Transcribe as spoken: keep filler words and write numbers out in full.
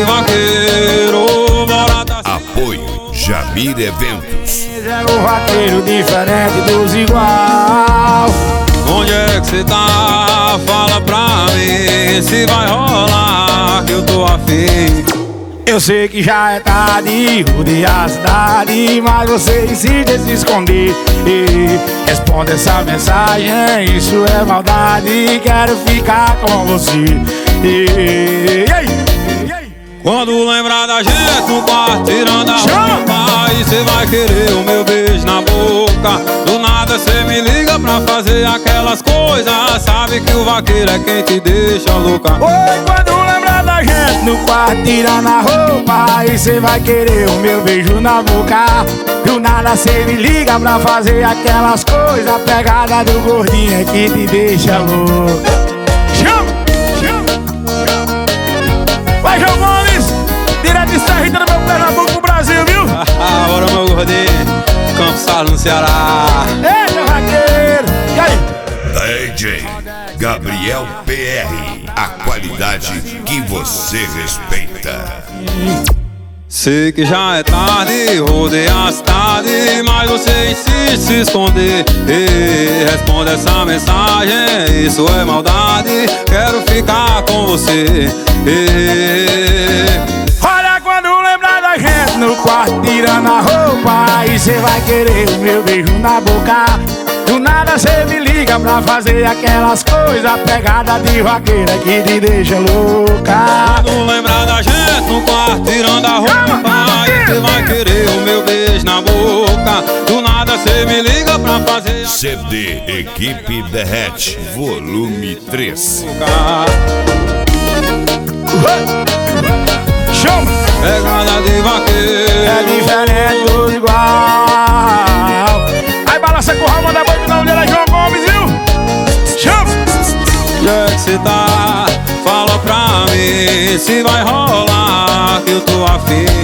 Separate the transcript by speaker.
Speaker 1: vaqueiro, bora tá.
Speaker 2: Apoio Jamir Eventos.
Speaker 3: É o vaqueiro diferente dos igual.
Speaker 1: Onde é que cê tá? Fala pra mim se vai rolar que eu tô afim.
Speaker 3: Eu sei que já é tarde, rodear a cidade, mas você insiste em se esconder. E responde essa mensagem, isso é maldade, quero ficar com você. E, e, e, e,
Speaker 1: quando lembrar da gente no quarto tirando a roupa, aí cê vai querer o meu beijo na boca. Do nada cê me liga pra fazer aquelas coisas, sabe que o vaqueiro é quem te deixa louca.
Speaker 3: Oi, quando lembrar da gente no quarto tirando a roupa, aí cê vai querer o meu beijo na boca. Do nada cê me liga pra fazer aquelas coisas, a pegada do gordinho é que te deixa louca. Chama, chama, chama. Vai, João Gomes, direto de Serrita no meu Pernambuco pro Brasil, viu?
Speaker 1: Bora, meu gordinho, Campos Salles no Ceará.
Speaker 3: Ei, meu vaqueiro, e aí?
Speaker 2: D J Gabriel P R, a qualidade que você respeita.
Speaker 1: Sei que já é tarde, rodei a cidade, mas você insiste em se esconder. E responde essa mensagem, isso é maldade, quero ficar com você. E...
Speaker 3: olha, quando lembrar da gente no quarto tirando a roupa, aí cê vai querer o meu beijo na boca. Do nada cê me liga pra fazer aquelas coisas, a pegada de vaqueira que te deixa louca.
Speaker 1: quando lembrar da gente no quarto tirando a roupa, aí cê vai querer o meu beijo na boca. Do nada cê me liga pra fazer
Speaker 2: C D Equipe Derrete, volume três.
Speaker 3: Chama!
Speaker 1: pegada de vaqueiro,
Speaker 3: É diferente dos igual. Aí balança com o manda boi, não dele é João Gomes, viu? Chama!
Speaker 1: onde é que cê tá? Fala pra mim se vai rolar que eu tô afim.